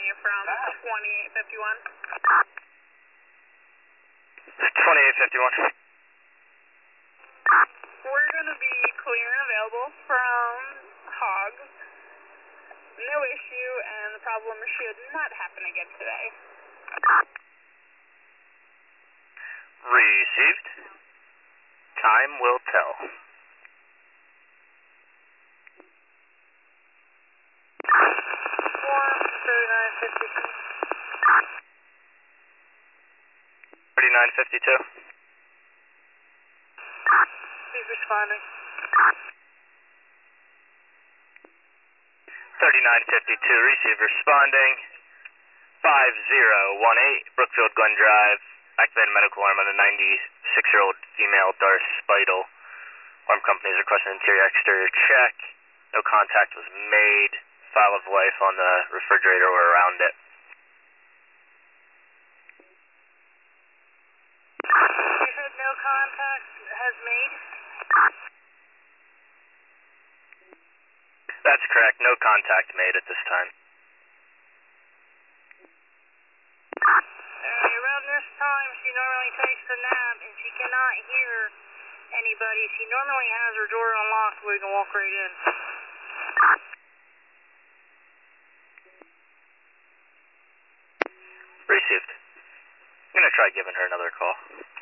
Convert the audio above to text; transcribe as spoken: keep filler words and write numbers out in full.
from twenty-eight fifty-one. twenty-eight fifty-one. We're going to be clear and available from Hogs. No issue, and the problem should not happen again today. Received. Time will tell. Form thirty-nine fifty-two. thirty-nine fifty-two. He's responding. thirty-nine fifty-two, receive responding. five zero one eight, Brookfield Glen Drive. Activated medical alarm on a ninety-six-year-old female Darth Spital. Alarm company is requesting interior exterior check. No contact was made. File of life on the refrigerator or around it. You said no contact has made? That's correct. No contact made at this time. Uh, around this time, she normally takes a nap, and she cannot hear anybody. She normally has her door unlocked where we can walk right in. Received. I'm going to try giving her another call.